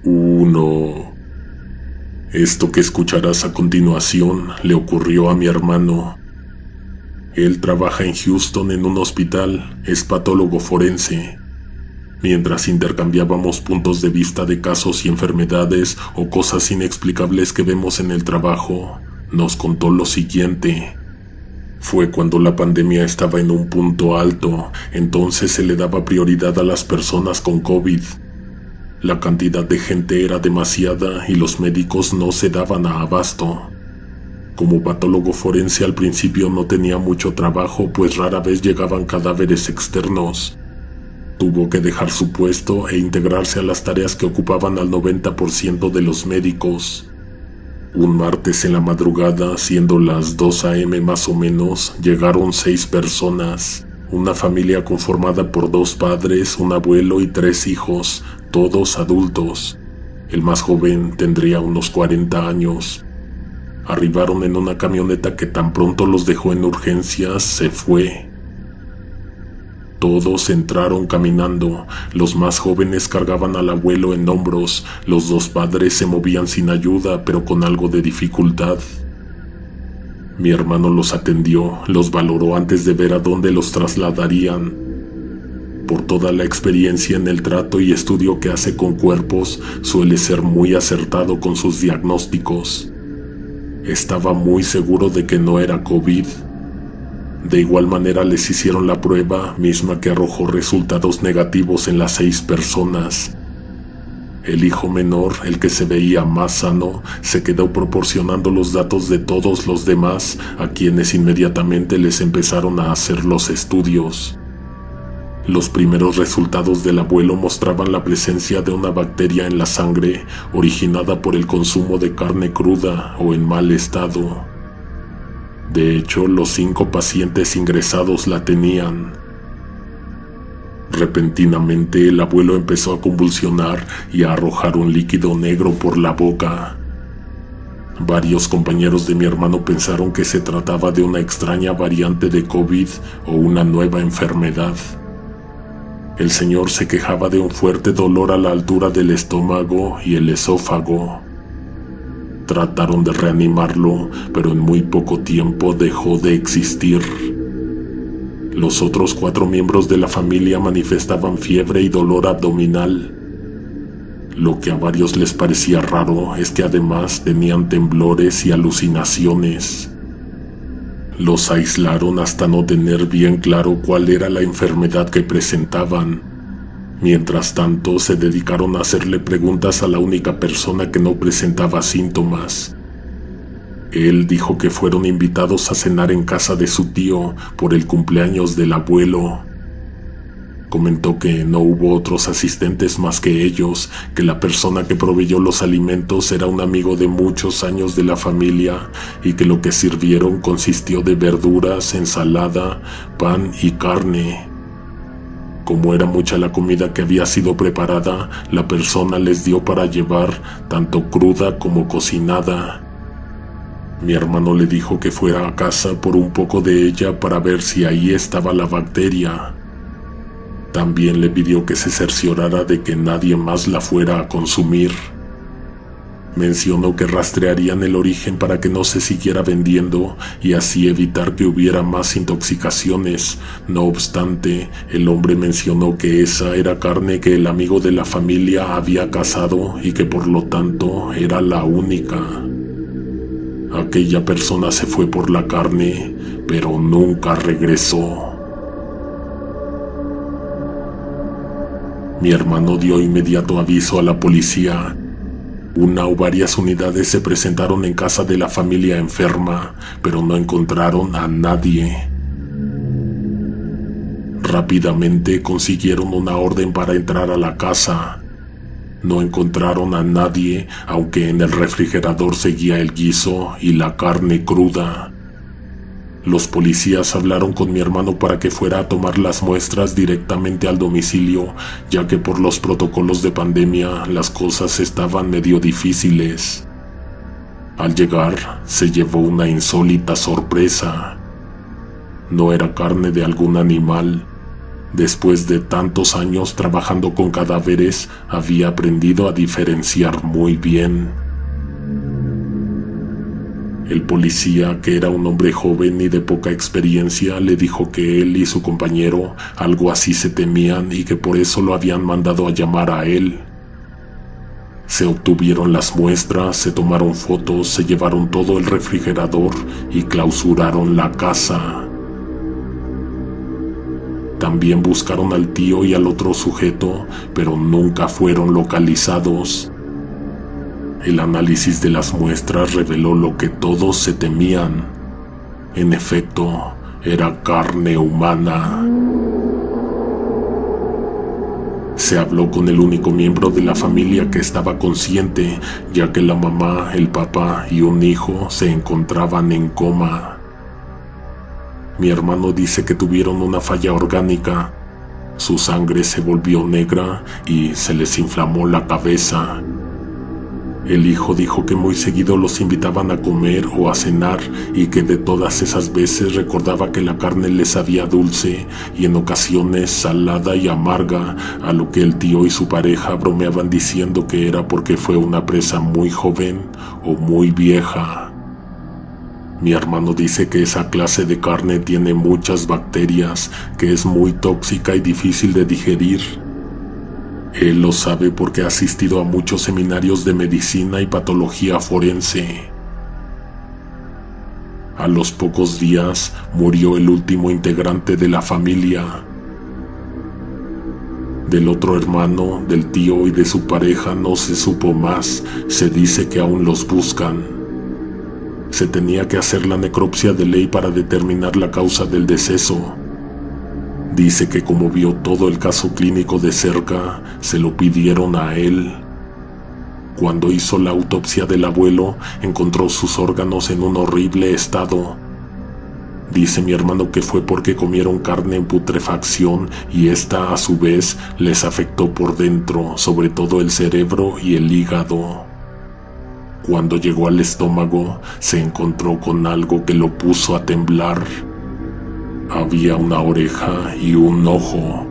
1. Esto que escucharás a continuación le ocurrió a mi hermano. Él trabaja en Houston en un hospital, es patólogo forense. Mientras intercambiábamos puntos de vista de casos y enfermedades o cosas inexplicables que vemos en el trabajo, nos contó lo siguiente. Fue cuando la pandemia estaba en un punto alto, entonces se le daba prioridad a las personas con COVID. La cantidad de gente era demasiada y los médicos no se daban a abasto. Como patólogo forense al principio no tenía mucho trabajo, pues rara vez llegaban cadáveres externos. Tuvo que dejar su puesto e integrarse a las tareas que ocupaban al 90% de los médicos. Un martes en la madrugada, siendo las 2 a.m. más o menos, llegaron 6 personas. Una familia conformada por 2 padres, un abuelo y 3 hijos, todos adultos. El más joven tendría unos 40 años. Arribaron en una camioneta que tan pronto los dejó en urgencias, se fue. Todos entraron caminando. Los más jóvenes cargaban al abuelo en hombros. Los 2 padres se movían sin ayuda, pero con algo de dificultad. Mi hermano los atendió, los valoró antes de ver a dónde los trasladarían. Por toda la experiencia en el trato y estudio que hace con cuerpos, suele ser muy acertado con sus diagnósticos. Estaba muy seguro de que no era COVID. De igual manera les hicieron la prueba, misma que arrojó resultados negativos en las 6 personas. El hijo menor, el que se veía más sano, se quedó proporcionando los datos de todos los demás, a quienes inmediatamente les empezaron a hacer los estudios. Los primeros resultados del abuelo mostraban la presencia de una bacteria en la sangre, originada por el consumo de carne cruda o en mal estado. De hecho, los 5 pacientes ingresados la tenían. Repentinamente el abuelo empezó a convulsionar y a arrojar un líquido negro por la boca. Varios compañeros de mi hermano pensaron que se trataba de una extraña variante de COVID o una nueva enfermedad. El señor se quejaba de un fuerte dolor a la altura del estómago y el esófago. Trataron de reanimarlo, pero en muy poco tiempo dejó de existir. Los otros 4 miembros de la familia manifestaban fiebre y dolor abdominal. Lo que a varios les parecía raro es que además tenían temblores y alucinaciones. Los aislaron hasta no tener bien claro cuál era la enfermedad que presentaban. Mientras tanto, se dedicaron a hacerle preguntas a la única persona que no presentaba síntomas. Él dijo que fueron invitados a cenar en casa de su tío por el cumpleaños del abuelo. Comentó que no hubo otros asistentes más que ellos, que la persona que proveyó los alimentos era un amigo de muchos años de la familia y que lo que sirvieron consistió de verduras, ensalada, pan y carne. Como era mucha la comida que había sido preparada, la persona les dio para llevar, tanto cruda como cocinada. Mi hermano le dijo que fuera a casa por un poco de ella para ver si ahí estaba la bacteria. También le pidió que se cerciorara de que nadie más la fuera a consumir. Mencionó que rastrearían el origen para que no se siguiera vendiendo y así evitar que hubiera más intoxicaciones. No obstante, el hombre mencionó que esa era carne que el amigo de la familia había cazado y que por lo tanto era la única. Aquella persona se fue por la carne, pero nunca regresó. Mi hermano dio inmediato aviso a la policía. Una o varias unidades se presentaron en casa de la familia enferma, pero no encontraron a nadie. Rápidamente consiguieron una orden para entrar a la casa. No encontraron a nadie, aunque en el refrigerador seguía el guiso y la carne cruda. Los policías hablaron con mi hermano para que fuera a tomar las muestras directamente al domicilio, ya que por los protocolos de pandemia las cosas estaban medio difíciles. Al llegar, se llevó una insólita sorpresa. No era carne de algún animal. Después de tantos años trabajando con cadáveres, había aprendido a diferenciar muy bien. El policía, que era un hombre joven y de poca experiencia, le dijo que él y su compañero algo así se temían y que por eso lo habían mandado a llamar a él. Se obtuvieron las muestras, se tomaron fotos, se llevaron todo el refrigerador y clausuraron la casa. También buscaron al tío y al otro sujeto, pero nunca fueron localizados. El análisis de las muestras reveló lo que todos se temían. En efecto, era carne humana. Se habló con el único miembro de la familia que estaba consciente, ya que la mamá, el papá y un hijo se encontraban en coma. Mi hermano dice que tuvieron una falla orgánica. Su sangre se volvió negra y se les inflamó la cabeza. El hijo dijo que muy seguido los invitaban a comer o a cenar y que de todas esas veces recordaba que la carne les sabía dulce y en ocasiones salada y amarga, a lo que el tío y su pareja bromeaban diciendo que era porque fue una presa muy joven o muy vieja. Mi hermano dice que esa clase de carne tiene muchas bacterias, que es muy tóxica y difícil de digerir. Él lo sabe porque ha asistido a muchos seminarios de medicina y patología forense. A los pocos días murió el último integrante de la familia. Del otro hermano, del tío y de su pareja no se supo más. Se dice que aún los buscan. Se tenía que hacer la necropsia de ley para determinar la causa del deceso. Dice que como vio todo el caso clínico de cerca, se lo pidieron a él. Cuando hizo la autopsia del abuelo, encontró sus órganos en un horrible estado. Dice mi hermano que fue porque comieron carne en putrefacción y esta a su vez les afectó por dentro, sobre todo el cerebro y el hígado. Cuando llegó al estómago, se encontró con algo que lo puso a temblar. Había una oreja y un ojo,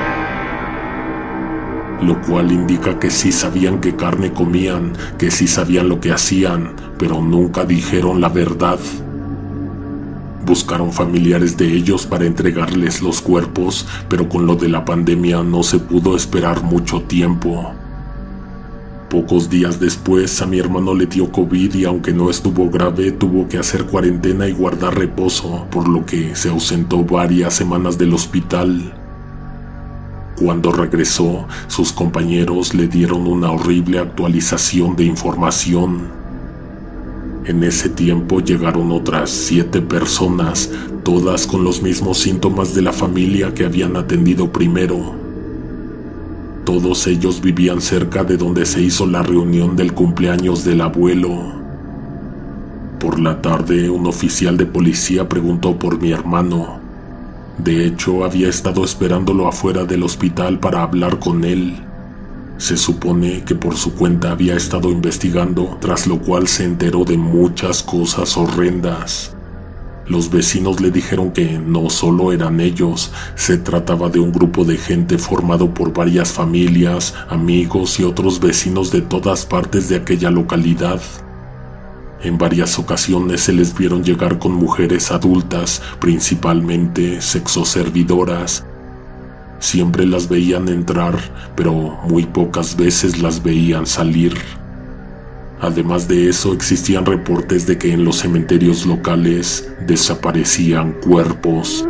lo cual indica que sí sabían qué carne comían, que sí sabían lo que hacían, pero nunca dijeron la verdad. Buscaron familiares de ellos para entregarles los cuerpos, pero con lo de la pandemia no se pudo esperar mucho tiempo. Pocos días después a mi hermano le dio COVID y aunque no estuvo grave, tuvo que hacer cuarentena y guardar reposo, por lo que se ausentó varias semanas del hospital. Cuando regresó, sus compañeros le dieron una horrible actualización de información. En ese tiempo llegaron otras 7 personas, todas con los mismos síntomas de la familia que habían atendido primero. Todos ellos vivían cerca de donde se hizo la reunión del cumpleaños del abuelo. Por la tarde, un oficial de policía preguntó por mi hermano. De hecho, había estado esperándolo afuera del hospital para hablar con él. Se supone que por su cuenta había estado investigando, tras lo cual se enteró de muchas cosas horrendas. Los vecinos le dijeron que no solo eran ellos, se trataba de un grupo de gente formado por varias familias, amigos y otros vecinos de todas partes de aquella localidad. En varias ocasiones se les vieron llegar con mujeres adultas, principalmente sexoservidoras. Siempre las veían entrar, pero muy pocas veces las veían salir. Además de eso, existían reportes de que en los cementerios locales desaparecían cuerpos.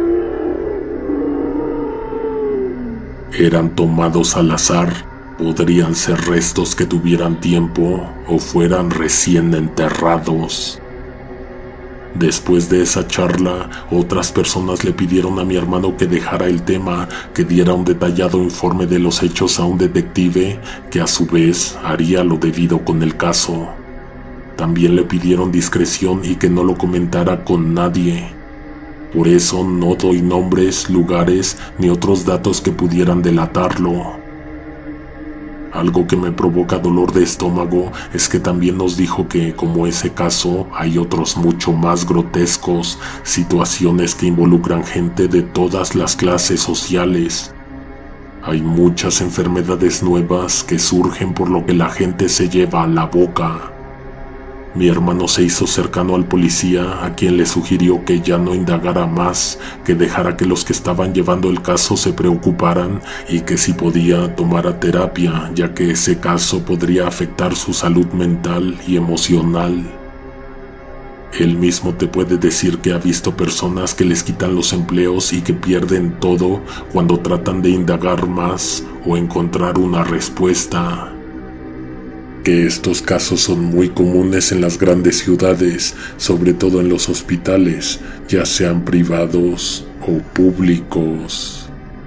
Eran tomados al azar, podrían ser restos que tuvieran tiempo o fueran recién enterrados. Después de esa charla, otras personas le pidieron a mi hermano que dejara el tema, que diera un detallado informe de los hechos a un detective, que a su vez haría lo debido con el caso. También le pidieron discreción y que no lo comentara con nadie. Por eso no doy nombres, lugares ni otros datos que pudieran delatarlo. Algo que me provoca dolor de estómago es que también nos dijo que, como ese caso, hay otros mucho más grotescos, situaciones que involucran gente de todas las clases sociales. Hay muchas enfermedades nuevas que surgen por lo que la gente se lleva a la boca. Mi hermano se hizo cercano al policía, a quien le sugirió que ya no indagara más, que dejara que los que estaban llevando el caso se preocuparan y que si podía tomara terapia, ya que ese caso podría afectar su salud mental y emocional. Él mismo te puede decir que ha visto personas que les quitan los empleos y que pierden todo cuando tratan de indagar más o encontrar una respuesta. Que estos casos son muy comunes en las grandes ciudades, sobre todo en los hospitales, ya sean privados o públicos.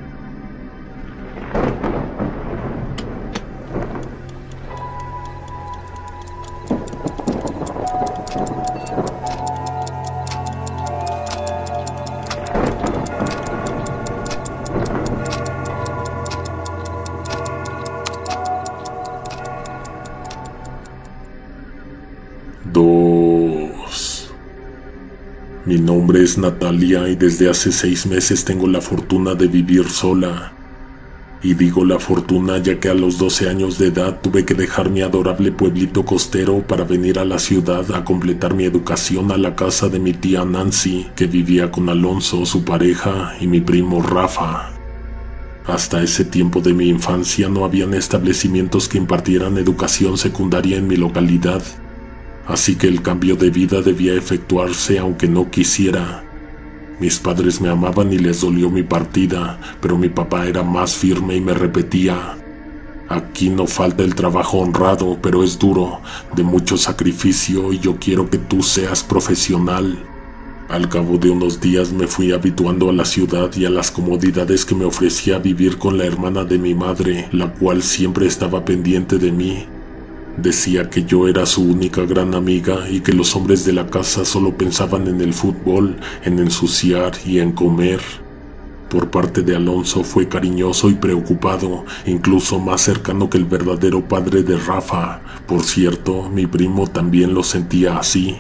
Mi nombre es Natalia y desde hace 6 meses tengo la fortuna de vivir sola. Y digo la fortuna ya que a los 12 años de edad tuve que dejar mi adorable pueblito costero para venir a la ciudad a completar mi educación a la casa de mi tía Nancy, que vivía con Alonso, su pareja, y mi primo Rafa. Hasta ese tiempo de mi infancia no habían establecimientos que impartieran educación secundaria en mi localidad. Así que el cambio de vida debía efectuarse aunque no quisiera. Mis padres me amaban y les dolió mi partida, pero mi papá era más firme y me repetía: aquí no falta el trabajo honrado, pero es duro, de mucho sacrificio y yo quiero que tú seas profesional. Al cabo de unos días me fui habituando a la ciudad y a las comodidades que me ofrecía vivir con la hermana de mi madre, la cual siempre estaba pendiente de mí. Decía que yo era su única gran amiga y que los hombres de la casa solo pensaban en el fútbol, en ensuciar y en comer. Por parte de Alonso fue cariñoso y preocupado, incluso más cercano que el verdadero padre de Rafa. Por cierto, mi primo también lo sentía así.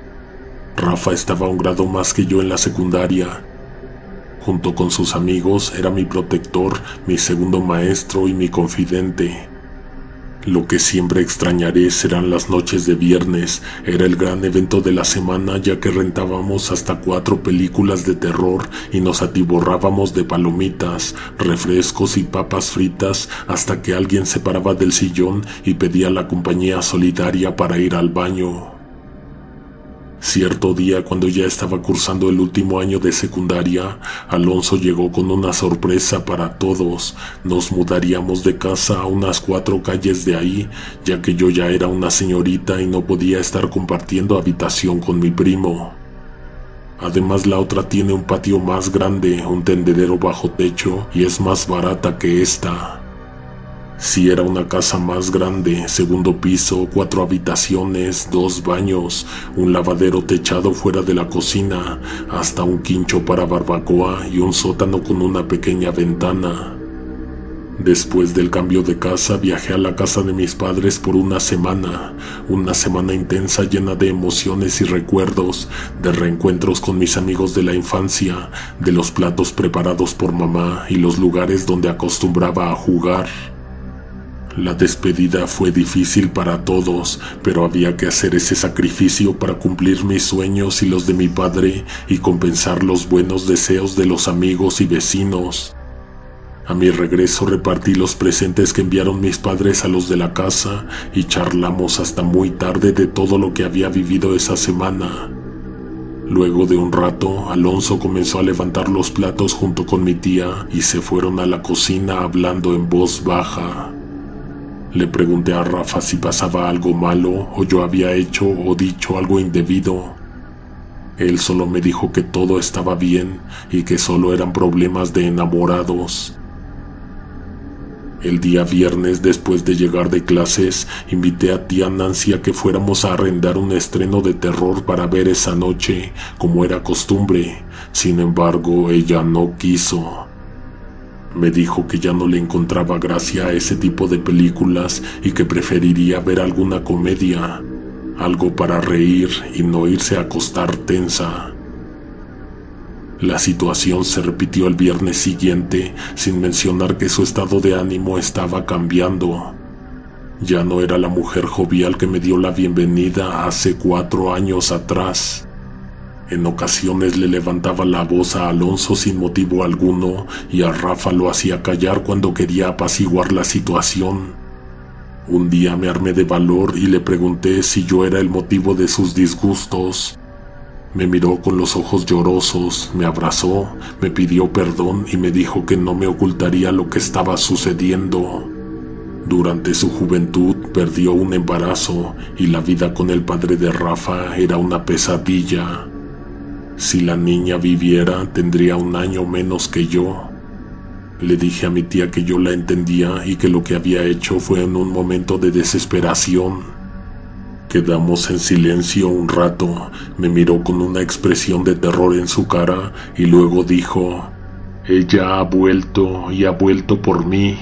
Rafa estaba a un grado más que yo en la secundaria. Junto con sus amigos era mi protector, mi segundo maestro y mi confidente. Lo que siempre extrañaré serán las noches de viernes. Era el gran evento de la semana, ya que rentábamos hasta 4 películas de terror y nos atiborrábamos de palomitas, refrescos y papas fritas hasta que alguien se paraba del sillón y pedía la compañía solidaria para ir al baño. Cierto día, cuando ya estaba cursando el último año de secundaria, Alonso llegó con una sorpresa para todos. Nos mudaríamos de casa a unas 4 calles de ahí, ya que yo ya era una señorita y no podía estar compartiendo habitación con mi primo. Además, la otra tiene un patio más grande, un tendedero bajo techo y es más barata que esta. Sí, era una casa más grande, 2º piso, 4 habitaciones, 2 baños, un lavadero techado fuera de la cocina, hasta un quincho para barbacoa y un sótano con una pequeña ventana. Después del cambio de casa, viajé a la casa de mis padres por una semana intensa llena de emociones y recuerdos, de reencuentros con mis amigos de la infancia, de los platos preparados por mamá y los lugares donde acostumbraba a jugar. La despedida fue difícil para todos, pero había que hacer ese sacrificio para cumplir mis sueños y los de mi padre y compensar los buenos deseos de los amigos y vecinos. A mi regreso repartí los presentes que enviaron mis padres a los de la casa y charlamos hasta muy tarde de todo lo que había vivido esa semana. Luego de un rato, Alonso comenzó a levantar los platos junto con mi tía y se fueron a la cocina hablando en voz baja. Le pregunté a Rafa si pasaba algo malo o yo había hecho o dicho algo indebido. Él solo me dijo que todo estaba bien y que solo eran problemas de enamorados. El día viernes, después de llegar de clases, invité a tía Nancy a que fuéramos a arrendar un estreno de terror para ver esa noche, como era costumbre. Sin embargo, ella no quiso. Me dijo que ya no le encontraba gracia a ese tipo de películas y que preferiría ver alguna comedia, algo para reír y no irse a acostar tensa. La situación se repitió el viernes siguiente, sin mencionar que su estado de ánimo estaba cambiando. Ya no era la mujer jovial que me dio la bienvenida hace 4 años atrás. En ocasiones le levantaba la voz a Alonso sin motivo alguno y a Rafa lo hacía callar cuando quería apaciguar la situación. Un día me armé de valor y le pregunté si yo era el motivo de sus disgustos. Me miró con los ojos llorosos, me abrazó, me pidió perdón y me dijo que no me ocultaría lo que estaba sucediendo. Durante su juventud perdió un embarazo y la vida con el padre de Rafa era una pesadilla. Si la niña viviera, tendría 1 año menos que yo. Le dije a mi tía que yo la entendía y que lo que había hecho fue en un momento de desesperación. Quedamos en silencio un rato, me miró con una expresión de terror en su cara y luego dijo: «Ella ha vuelto y ha vuelto por mí».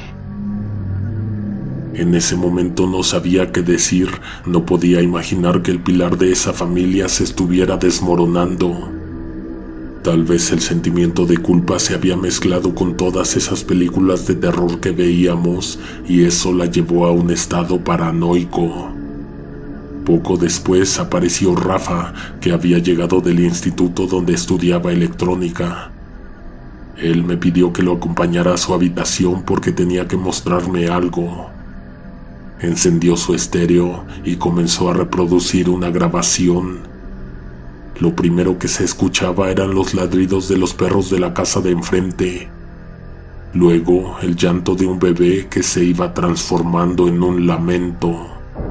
En ese momento no sabía qué decir, no podía imaginar que el pilar de esa familia se estuviera desmoronando. Tal vez el sentimiento de culpa se había mezclado con todas esas películas de terror que veíamos y eso la llevó a un estado paranoico. Poco después apareció Rafa, que había llegado del instituto donde estudiaba electrónica. Él me pidió que lo acompañara a su habitación porque tenía que mostrarme algo. Encendió su estéreo y comenzó a reproducir una grabación. Lo primero que se escuchaba eran los ladridos de los perros de la casa de enfrente. Luego el llanto de un bebé que se iba transformando en un lamento.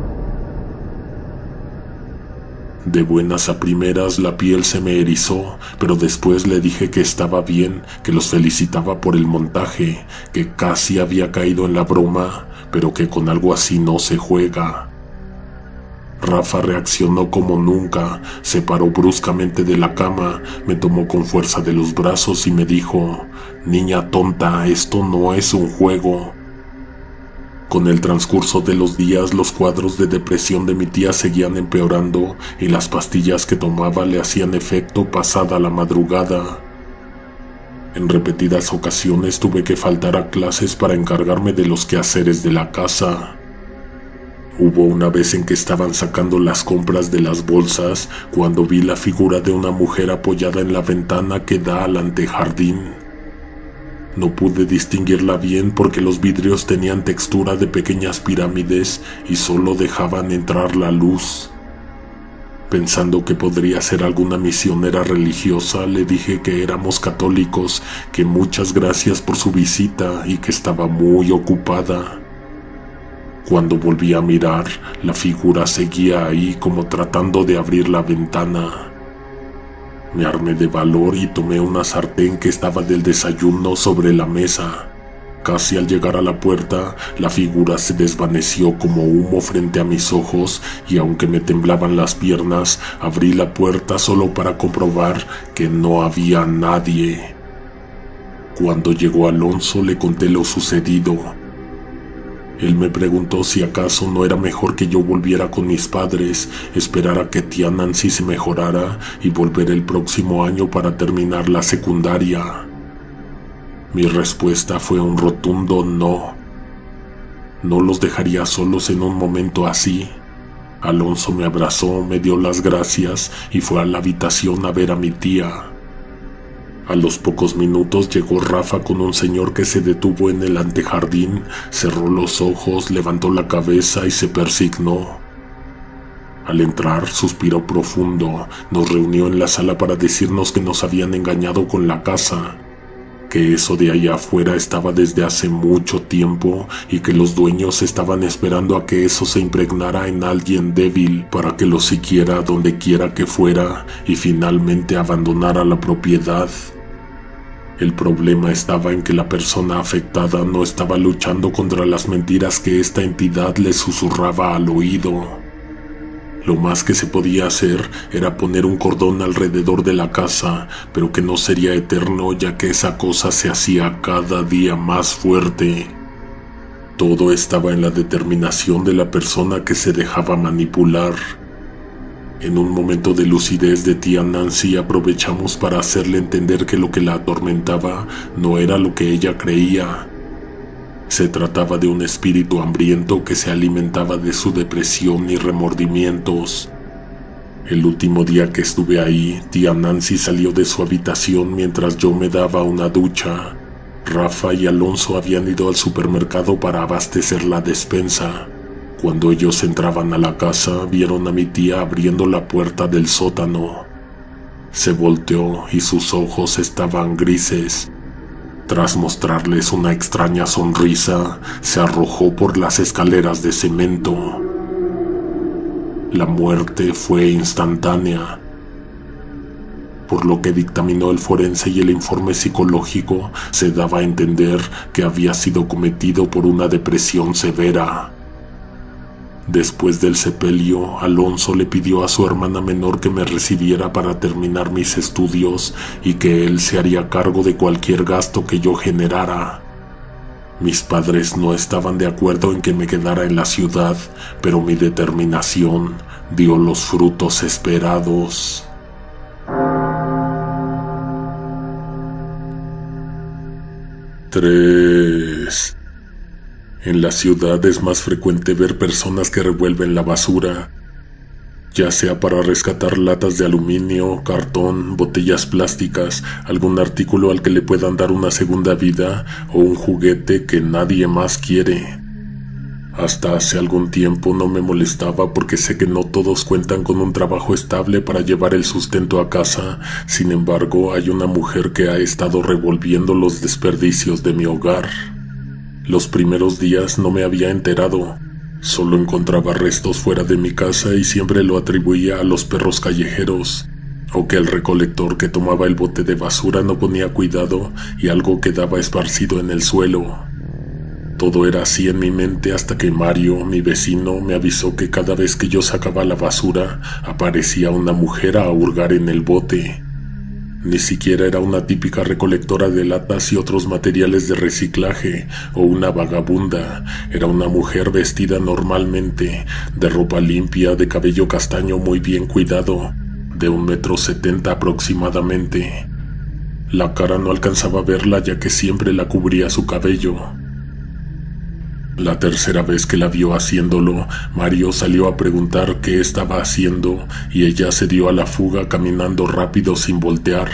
De buenas a primeras la piel se me erizó, pero después le dije que estaba bien, que los felicitaba por el montaje, que casi había caído en la broma, pero que con algo así no se juega. Rafa reaccionó como nunca, se paró bruscamente de la cama, me tomó con fuerza de los brazos y me dijo: «Niña tonta, esto no es un juego». Con el transcurso de los días, los cuadros de depresión de mi tía seguían empeorando y las pastillas que tomaba le hacían efecto pasada la madrugada. En repetidas ocasiones tuve que faltar a clases para encargarme de los quehaceres de la casa. Hubo una vez en que estaban sacando las compras de las bolsas cuando vi la figura de una mujer apoyada en la ventana que da al antejardín. No pude distinguirla bien porque los vidrios tenían textura de pequeñas pirámides y solo dejaban entrar la luz. Pensando que podría ser alguna misionera religiosa, le dije que éramos católicos, que muchas gracias por su visita y que estaba muy ocupada. Cuando volví a mirar, la figura seguía ahí como tratando de abrir la ventana. Me armé de valor y tomé una sartén que estaba del desayuno sobre la mesa. Casi al llegar a la puerta, la figura se desvaneció como humo frente a mis ojos y aunque me temblaban las piernas, abrí la puerta solo para comprobar que no había nadie. Cuando llegó Alonso le conté lo sucedido. Él me preguntó si acaso no era mejor que yo volviera con mis padres, esperar a que tía Nancy se mejorara y volver el próximo año para terminar la secundaria. Mi respuesta fue un rotundo no. No los dejaría solos en un momento así. Alonso me abrazó, me dio las gracias y fue a la habitación a ver a mi tía. A los pocos minutos llegó Rafa con un señor que se detuvo en el antejardín, cerró los ojos, levantó la cabeza y se persignó. Al entrar, suspiró profundo, nos reunió en la sala para decirnos que nos habían engañado con la casa, que eso de allá afuera estaba desde hace mucho tiempo y que los dueños estaban esperando a que eso se impregnara en alguien débil para que lo siguiera donde quiera que fuera y finalmente abandonara la propiedad. El problema estaba en que la persona afectada no estaba luchando contra las mentiras que esta entidad le susurraba al oído. Lo más que se podía hacer era poner un cordón alrededor de la casa, pero que no sería eterno, ya que esa cosa se hacía cada día más fuerte. Todo estaba en la determinación de la persona que se dejaba manipular. En un momento de lucidez de tía Nancy, aprovechamos para hacerle entender que lo que la atormentaba no era lo que ella creía. Se trataba de un espíritu hambriento que se alimentaba de su depresión y remordimientos. El último día que estuve ahí, tía Nancy salió de su habitación mientras yo me daba una ducha. Rafa y Alonso habían ido al supermercado para abastecer la despensa. Cuando ellos entraban a la casa, vieron a mi tía abriendo la puerta del sótano. Se volteó y sus ojos estaban grises. Tras mostrarles una extraña sonrisa, se arrojó por las escaleras de cemento. La muerte fue instantánea. Por lo que dictaminó el forense y el informe psicológico, se daba a entender que había sido cometido por una depresión severa. Después del sepelio, Alonso le pidió a su hermana menor que me recibiera para terminar mis estudios y que él se haría cargo de cualquier gasto que yo generara. Mis padres no estaban de acuerdo en que me quedara en la ciudad, pero mi determinación dio los frutos esperados. Tres. En la ciudad es más frecuente ver personas que revuelven la basura, ya sea para rescatar latas de aluminio, cartón, botellas plásticas, algún artículo al que le puedan dar una segunda vida o un juguete que nadie más quiere. Hasta hace algún tiempo no me molestaba porque sé que no todos cuentan con un trabajo estable para llevar el sustento a casa. Sin embargo, hay una mujer que ha estado revolviendo los desperdicios de mi hogar. Los primeros días no me había enterado. Solo encontraba restos fuera de mi casa y siempre lo atribuía a los perros callejeros, o que el recolector que tomaba el bote de basura no ponía cuidado y algo quedaba esparcido en el suelo. Todo era así en mi mente hasta que Mario, mi vecino, me avisó que cada vez que yo sacaba la basura, aparecía una mujer a hurgar en el bote. Ni siquiera era una típica recolectora de latas y otros materiales de reciclaje o una vagabunda. Era una mujer vestida normalmente, de ropa limpia, de cabello castaño muy bien cuidado, de 1,70 m aproximadamente. La cara no alcanzaba a verla ya que siempre la cubría su cabello. La tercera vez que la vio haciéndolo, Mario salió a preguntar qué estaba haciendo y ella se dio a la fuga caminando rápido sin voltear.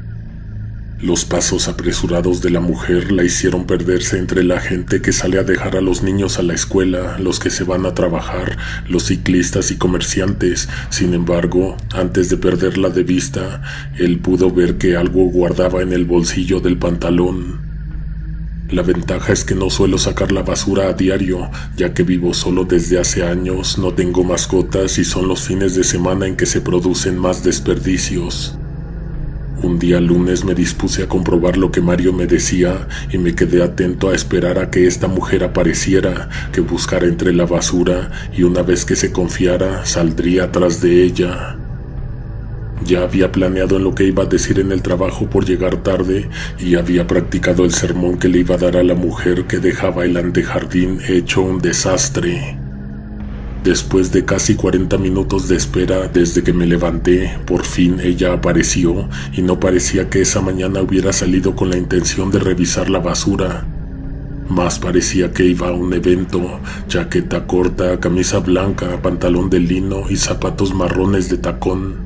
Los pasos apresurados de la mujer la hicieron perderse entre la gente que sale a dejar a los niños a la escuela, los que se van a trabajar, los ciclistas y comerciantes. Sin embargo, antes de perderla de vista, él pudo ver que algo guardaba en el bolsillo del pantalón. La ventaja es que no suelo sacar la basura a diario, ya que vivo solo desde hace años, no tengo mascotas y son los fines de semana en que se producen más desperdicios. Un día lunes me dispuse a comprobar lo que Mario me decía y me quedé atento a esperar a que esta mujer apareciera, que buscara entre la basura y una vez que se confiara, saldría tras de ella. Ya había planeado en lo que iba a decir en el trabajo por llegar tarde y había practicado el sermón que le iba a dar a la mujer que dejaba el antejardín hecho un desastre. Después de casi 40 minutos de espera desde que me levanté, por fin ella apareció y no parecía que esa mañana hubiera salido con la intención de revisar la basura. Más parecía que iba a un evento: chaqueta corta, camisa blanca, pantalón de lino y zapatos marrones de tacón.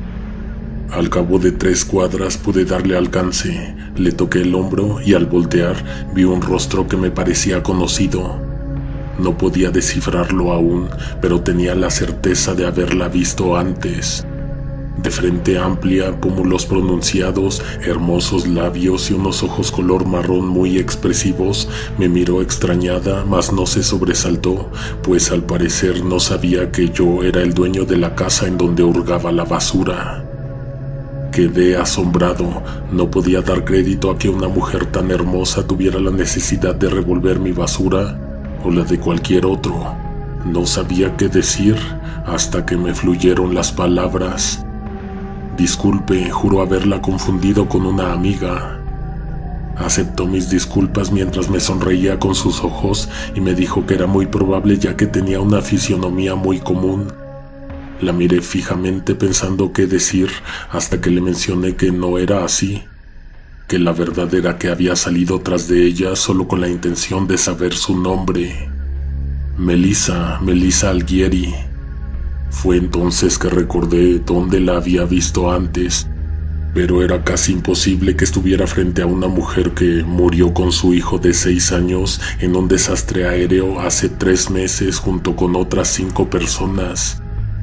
Al cabo de 3 cuadras pude darle alcance, le toqué el hombro y al voltear vi un rostro que me parecía conocido. No podía descifrarlo aún, pero tenía la certeza de haberla visto antes. De frente amplia, pómulos pronunciados, hermosos labios y unos ojos color marrón muy expresivos, me miró extrañada, mas no se sobresaltó, pues al parecer no sabía que yo era el dueño de la casa en donde hurgaba la basura. Quedé asombrado. No podía dar crédito a que una mujer tan hermosa tuviera la necesidad de revolver mi basura o la de cualquier otro. No sabía qué decir hasta que me fluyeron las palabras. Disculpe, juro haberla confundido con una amiga. Aceptó mis disculpas mientras me sonreía con sus ojos y me dijo que era muy probable ya que tenía una fisionomía muy común. La miré fijamente pensando qué decir hasta que le mencioné que no era así, que la verdad era que había salido tras de ella solo con la intención de saber su nombre. Melissa Alighieri. Fue entonces que recordé dónde la había visto antes, pero era casi imposible que estuviera frente a una mujer que murió con su hijo de 6 años en un desastre aéreo hace 3 meses junto con otras 5 personas.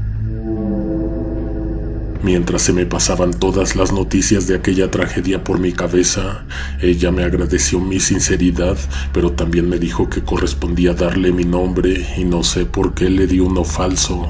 Mientras se me pasaban todas las noticias de aquella tragedia por mi cabeza, ella me agradeció mi sinceridad, pero también me dijo que correspondía darle mi nombre y no sé por qué le di uno falso.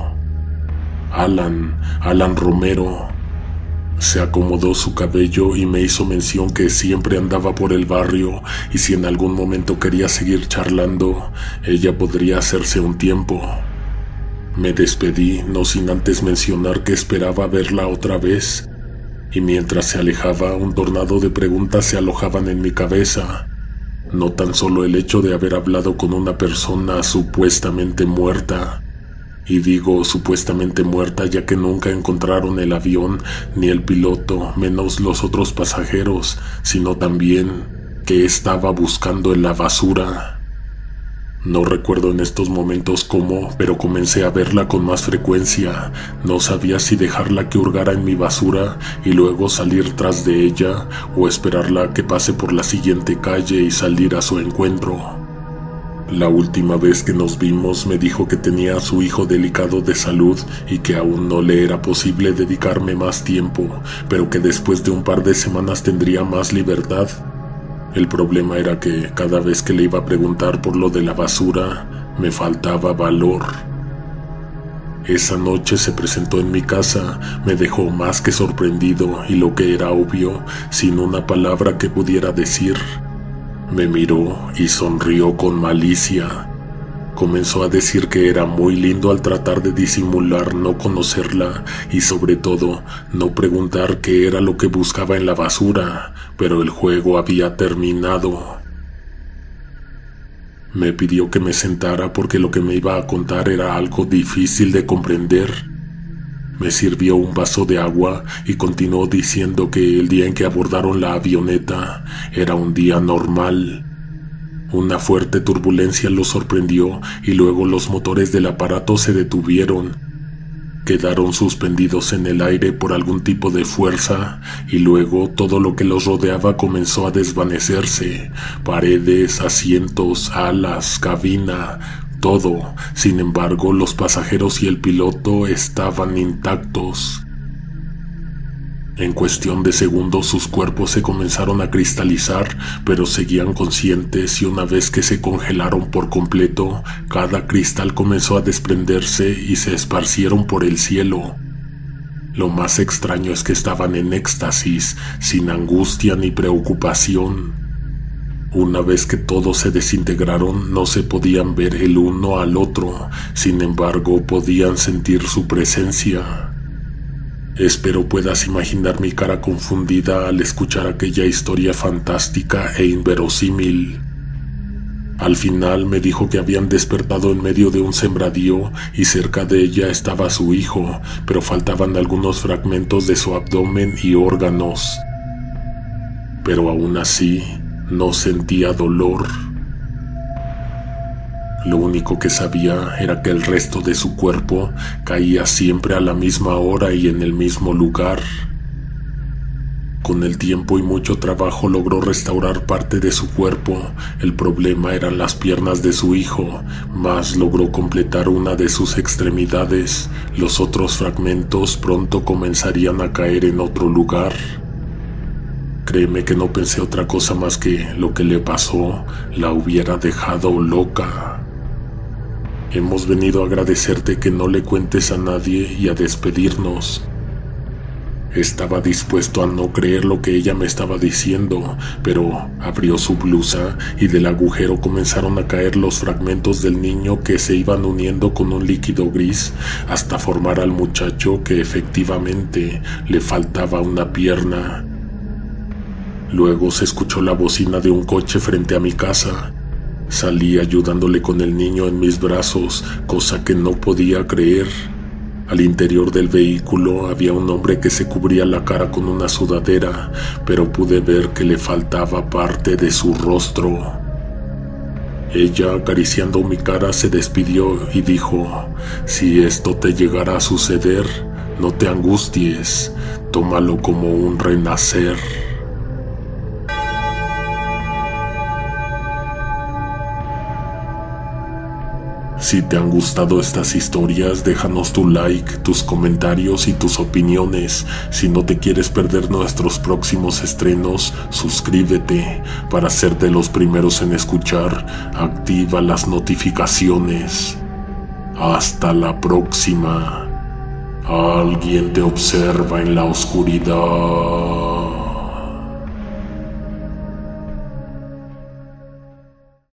Alan Romero. Se acomodó su cabello y me hizo mención que siempre andaba por el barrio y si en algún momento quería seguir charlando, ella podría hacerse un tiempo. Me despedí, no sin antes mencionar que esperaba verla otra vez, y mientras se alejaba, un tornado de preguntas se alojaban en mi cabeza. No tan solo el hecho de haber hablado con una persona supuestamente muerta, y digo supuestamente muerta ya que nunca encontraron el avión ni el piloto, menos los otros pasajeros, sino también que estaba buscando en la basura. No recuerdo en estos momentos cómo, pero comencé a verla con más frecuencia. No sabía si dejarla que hurgara en mi basura y luego salir tras de ella o esperarla a que pase por la siguiente calle y salir a su encuentro. La última vez que nos vimos me dijo que tenía a su hijo delicado de salud y que aún no le era posible dedicarme más tiempo, pero que después de un par de semanas tendría más libertad. El problema era que cada vez que le iba a preguntar por lo de la basura, me faltaba valor. Esa noche se presentó en mi casa, me dejó más que sorprendido y lo que era obvio, sin una palabra que pudiera decir. Me miró y sonrió con malicia. Comenzó a decir que era muy lindo al tratar de disimular no conocerla y sobre todo no preguntar qué era lo que buscaba en la basura, pero el juego había terminado. Me pidió que me sentara porque lo que me iba a contar era algo difícil de comprender. Me sirvió un vaso de agua y continuó diciendo que el día en que abordaron la avioneta era un día normal. Una fuerte turbulencia los sorprendió y luego los motores del aparato se detuvieron. Quedaron suspendidos en el aire por algún tipo de fuerza y luego todo lo que los rodeaba comenzó a desvanecerse. Paredes, asientos, alas, cabina, todo. Sin embargo, los pasajeros y el piloto estaban intactos. En cuestión de segundos sus cuerpos se comenzaron a cristalizar, pero seguían conscientes y una vez que se congelaron por completo, cada cristal comenzó a desprenderse y se esparcieron por el cielo. Lo más extraño es que estaban en éxtasis, sin angustia ni preocupación. Una vez que todos se desintegraron, no se podían ver el uno al otro, sin embargo podían sentir su presencia. Espero puedas imaginar mi cara confundida al escuchar aquella historia fantástica e inverosímil. Al final me dijo que habían despertado en medio de un sembradío y cerca de ella estaba su hijo, pero faltaban algunos fragmentos de su abdomen y órganos. Pero aún así, no sentía dolor. Lo único que sabía era que el resto de su cuerpo caía siempre a la misma hora y en el mismo lugar. Con el tiempo y mucho trabajo logró restaurar parte de su cuerpo. El problema eran las piernas de su hijo, mas logró completar una de sus extremidades. Los otros fragmentos pronto comenzarían a caer en otro lugar. Créeme que no pensé otra cosa más que lo que le pasó la hubiera dejado loca. Hemos venido a agradecerte que no le cuentes a nadie y a despedirnos. Estaba dispuesto a no creer lo que ella me estaba diciendo, pero abrió su blusa y del agujero comenzaron a caer los fragmentos del niño que se iban uniendo con un líquido gris hasta formar al muchacho que efectivamente le faltaba una pierna. Luego se escuchó la bocina de un coche frente a mi casa. Salí ayudándole con el niño en mis brazos, cosa que no podía creer. Al interior del vehículo había un hombre que se cubría la cara con una sudadera, pero pude ver que le faltaba parte de su rostro. Ella, acariciando mi cara, se despidió y dijo: «Si esto te llegara a suceder, no te angusties, tómalo como un renacer». Si te han gustado estas historias, déjanos tu like, tus comentarios y tus opiniones. Si no te quieres perder nuestros próximos estrenos, suscríbete para ser de los primeros en escuchar. Activa las notificaciones. Hasta la próxima. Alguien te observa en la oscuridad.